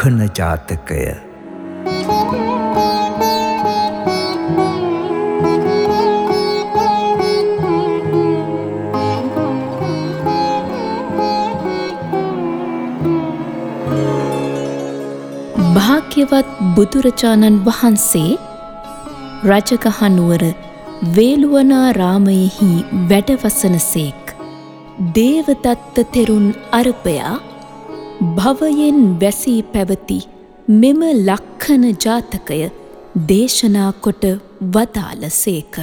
ලක්ඛණ ජාතකය. භාග්‍යවත් බුදුරජාණන් වහන්සේ රජගහ නුවර වේළුවනාරාමයෙහි වැඩවසනසේක්. දේවදත්ත තෙරුන් අරභයා භවයෙන් වැසී පැවති මෙම ලක්ඛණ ජාතකය දේශනා කොට වදාළසේක.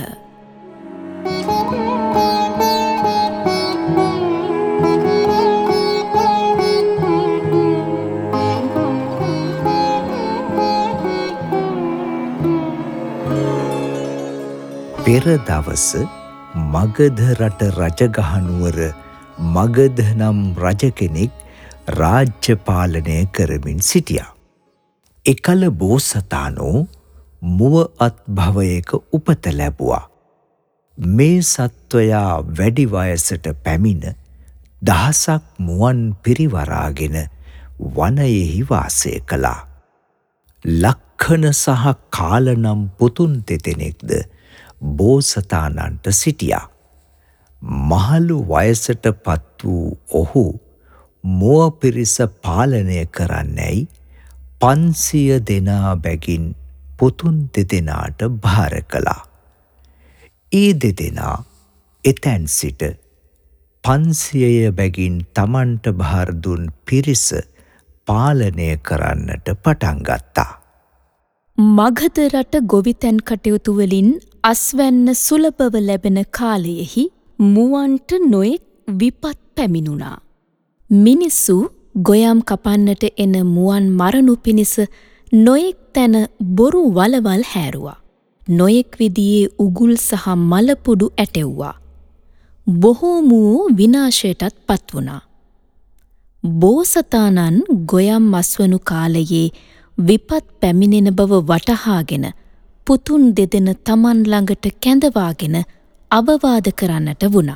පෙර දවස මගධ රට රජගහනුවර මගධ නම් රජ කෙනෙක් රාජ්‍ය පාලනය කරමින් සිටියා. එකල බෝසතාණෝ මුව අත්භවයක උපත ලැබුවා. මේ සත්වයා වැඩි වයසට පැමිණ දහසක් මුවන් පිරිවරාගෙන වනයෙහි වාසය කළා. ලක්ඛණ සහ කාල නම් පුතුන් දෙදෙනෙක්ද බෝසතාණන්ට සිටියා. මහලු වයසට පත් වූ ඔහු මුව පිරිස පාලනය කරන්නැයි 500 දෙනා බැගින් පුතුන් දෙදෙනාට භාර කළා. ඒ දෙදෙනා එතැන් සිට 500 බැගින් තමන්ට භාර දුන් පිරිස පාලනය කරන්නට පටන් ගත්තා. මගධ රට ගොවිතැන් කටයුතු වලින් අස්වැන්න සුලභව ලැබෙන කාලයෙහි මුවන්ට නොයෙක් විපත් පැමිණුණා. මිනිස්සු ගොයම් කපන්නට එන මුවන් මරණු පිණිස නොයෙක් තැන බොරු වලවල් හැරුවා. නොයෙක් විදියේ උගුල් සහ මලපුඩු ඇටෙව්වා. බොහෝ මුවෝ විනාශයටත් පත් වුණා. බෝසතාණන් ගොයම් අස්වනු කාලයේ විපත් පැමිණෙන බව වටහාගෙන පුතුන් දෙදෙන තමන් ළඟට කැඳවාගෙන අවවාද කරන්නට වුණා.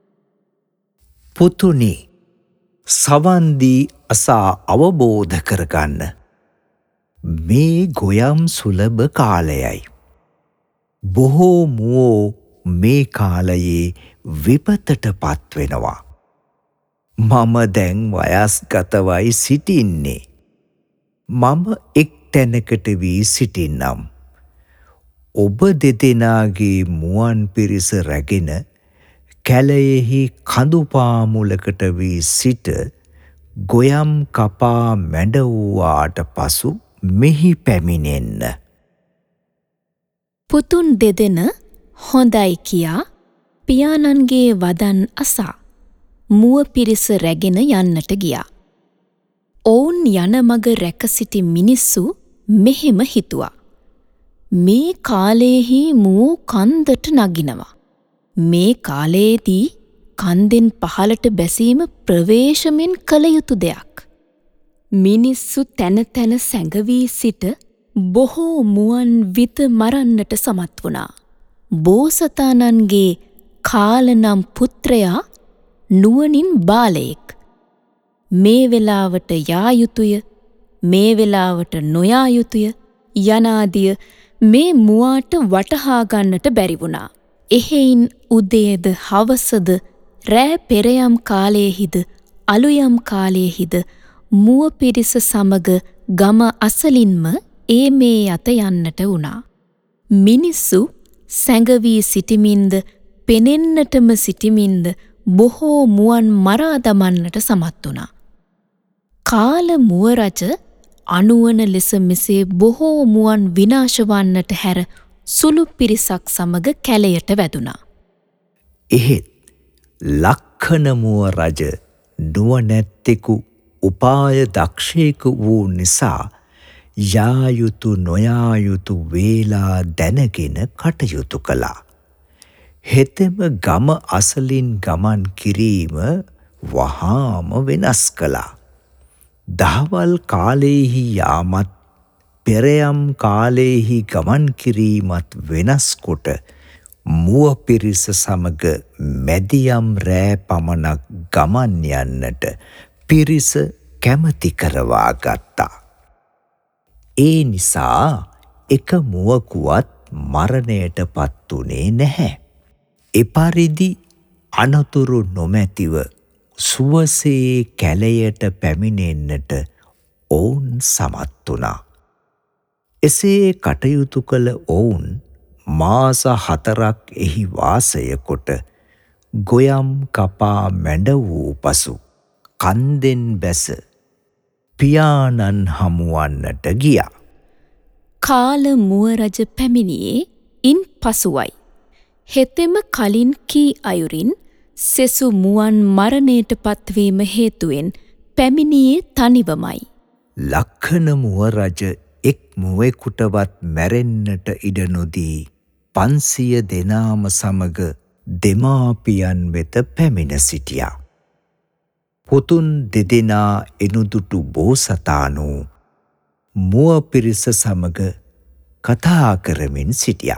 පුතුනි, සවන් දී අසා අවබෝධ කරගන්න. මේ ගොයම් සුලභ කාලයයි. බොහෝ මුවෝ මේ කාලයේ විපතට පත්වෙනවා. මම දැන් වයස්ගතවයි සිටින්නේ. මම එක් තැනකට වී සිටින්නම්. ඔබ දෙදෙනාගේ මුවන් පිරිස රැගෙන කැලයෙහි කඳුපාමුලකට වී සිට ගොයම් කපා මැඬවුවාට පසු මෙහි පැමිණෙන්න. පුතුන් දෙදෙන හොඳයි කියා පියාණන්ගේ වදන් අසා මුව පිරිස රැගෙන යන්නට ගියා. ඔවුන් යන මග රැක සිටි මිනිස්සු මෙහෙම හිතුවා. මේ කාලයෙහි මුවෝ කන්දට නගිනවා. මේ කාලයේදී කන්දෙන් පහළට බැසීම ප්‍රවේශමෙන් කළ යුතු දෙයක්. මිනිස්සු තැන තැන සැඟවී සිට බොහෝ මුවන් විත මරන්නට සමත් වුණා. බෝසතාණන්ගේ කාල නම් පුත්‍රයා නුවණින් බාලයෙක්. මේ වෙලාවට යා යුතුය, මේ වෙලාවට නොයා යුතුය යනාදිය මේ මුවාට වටහා ගන්නට බැරි වුණා. එහෙයින් උදේද හවසද රෑ පෙරයම් කාලයෙහිද අලුයම් කාලයෙහිද මුව පිරිස සමග ගම අසලින්ම ඒ මේ යත යන්නට වුණා. මිනිස්සු සැඟවී සිටිමින්ද පෙනෙන්නටම සිටිමින්ද බොහෝ මුවන් මරා දමන්නට සමත් වුණා. කාල මුව රජ අනුවන ලෙස මෙසේ බොහෝ මුවන් විනාශ වන්නට හැර සුළු පිරිසක් සමග කැලයට වැදුනා. එහෙත් ලක්ඛණ මුව රජ නුවණැත්තෙකු උපාය දක්ෂයෙකු වූ නිසා යා යුතු නොයා යුතු වේලා දැනගෙන කටයුතු කළා. හෙතෙම ගම අසලින් ගමන් කිරීම වහාම වෙනස් කළා. දහවල් කාලයෙහි යාමත් පෙරයම් කාලයෙහි ගමන් කිරීමත් වෙනස් කොට මුව පිරිස සමග මැදියම් රෑ පමණක් ගමන් යන්නට පිරිස කැමති කරවා ගත්තා. ඒ නිසා එක මුවකුවත් මරණයට පත් වුණේ නැහැ. එපරිදි අනතුරු නොමැතිව සුවසේ කැලයට පැමිණෙන්නට ඔවුන් සමත් වුණා. එසේ කටයුතු කළ ඔවුන් මාස 4ක් එහි වාසය කොට ගොයම් කපා මැඩ වූ පසු කන්දෙන් බැස පියාණන් හමුවන්නට ගියා. කාල මුව රජ පැමිණියේ ඉන් පසුවයි. හෙතෙම කලින් කී අයුරින් සෙසු මුවන් මරණයට පත්වීම හේතුවෙන් පැමිණියේ තනිවමයි. ලක්ඛන මුව රජ එක් මුවෙකුටවත් මැරෙන්නට ඉඩ නොදී 500 දෙනාම සමග දෙමාපියන් වෙත පැමිණ සිටියා. පුතුන් දෙදෙනා එනුදුටු බෝසතාණෝ මුව පිරිස සමග කතා කරමින් සිටියා.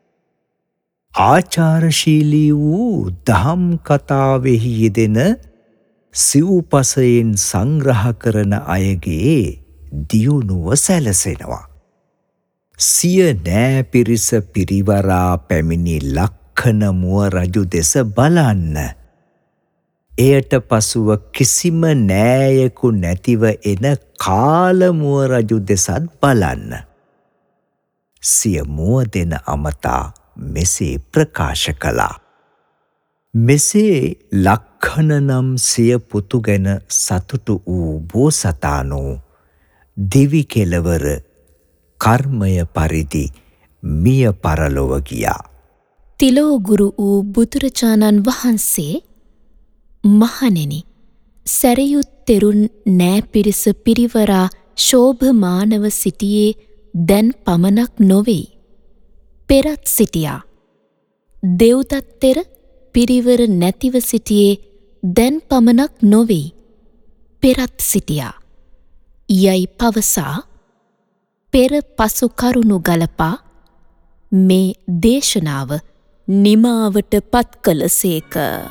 ආචාරශීලී වූ දහම් කතාවෙහි යෙදෙන සිව්පසයෙන් සංග්‍රහ කරන අයගේ දියුණුව සැලසෙනවා. සිය නෑ පිරිස පිරිවරා පැමිණි ලක්ඛන මුව රජු දෙස බලන්න. එයට පසුව කිසිම නෑයෙකු නැතිව එන කාල මුව රජු දෙසත් බලන්න. සිය මුව දෙන අමතා මෙසේ ප්‍රකාශ කළා. මෙසේ ලක්ඛන නම් සිය පුතු ගැන සතුටු වූ බෝසතාණෝ දිවි කෙළවර කර්මය පරිදි මිය පරලොව ගියා. තිලෝගුරු වූ බුදුරජාණන් වහන්සේ මහණෙනි, සැරියුත් තෙරුන් නෑ පිරිස පිරිවරා ශෝභමානව සිටියේ දැන් පමණක් නොවෙයි. පෙරත් සිටියා. දෙව්දත් තෙර පිරිවර නැතිව සිටියේ දැන් පමණක් නොවෙයි. පෙරත් සිටියා. යයි පවසා පෙර පසු කරුණු ගලපා මේ දේශනාව නිමාවට පත් කළ සේක.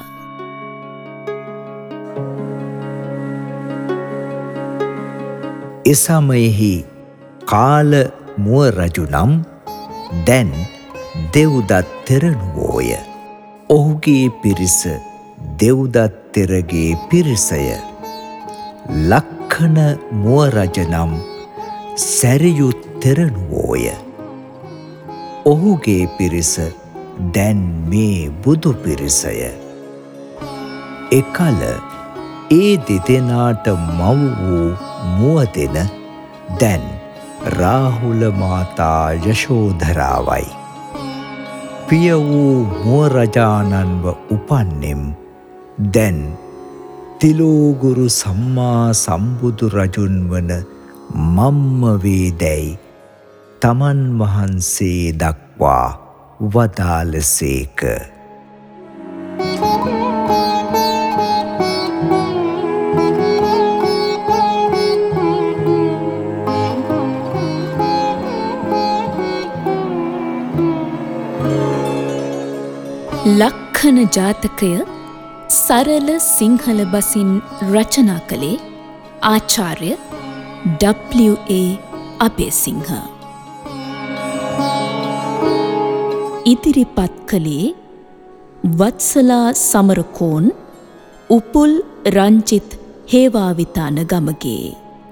එසමයෙහි කාල මුව රජු නම් දැන් දෙව්දත් තෙරණුවෝය. ඔහුගේ පිරිස දෙව්දත් තෙරගේ පිරිසය. ලක්ඛන මුව රජ නම් සැරියුත් තෙරණුවෝය. ඔහුගේ පිරිස දැන් මේ බුදු පිරිසය. එකල ඒ දෙදෙනාට මව් වූ මුව දෙන දැන් රාහුල මාතා යශෝධරාවයි. පිය වූ මුව රජාණන්ව උපන්නෙම් දැන් තිලෝගුරු සම්මා සම්බුදු රජුන් වන මම්ම වේදැයි තමන් වහන්සේ දක්වා වදාළසේක. ලක්ඛන ජාතකය සරල සිංහල බසින් රචනා කළේ ආචාර්ය W.A. අබේසිංහ. ඉදිරිපත් කළේ වත්සලා සමරකෝන්, උපුල් රංජිත් හේවාවිතාන ගමගේ.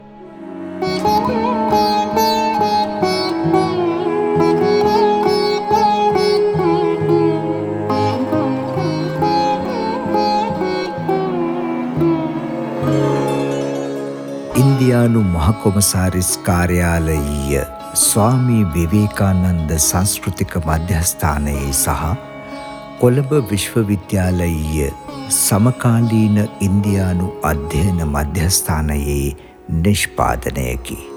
ඉන්දියානු මහකොමසාරිස් කාර්යාලයීය ස්වාමී විවේකානන්ද සංස්කෘතික මධ්‍යස්ථානයේ සහ කොළඹ විශ්වවිද්‍යාලයීය සමකාලීන ඉන්දියානු අධ්‍යයන මධ්‍යස්ථානයේ නිෂ්පාදනයකි.